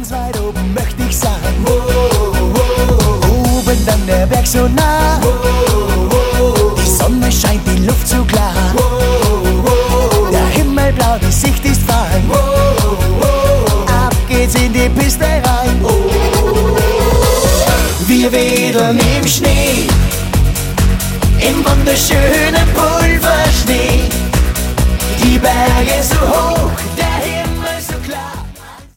Ganz weit oben möchte ich sein. Oben dann der Berg so nah. Die Sonne scheint, die Luft so klar. Der Himmel blau, die Sicht ist fein. Ab geht's in die Piste rein. Wir wedeln im Schnee, im wunderschönen Pulverschnee. Die Berge so hoch,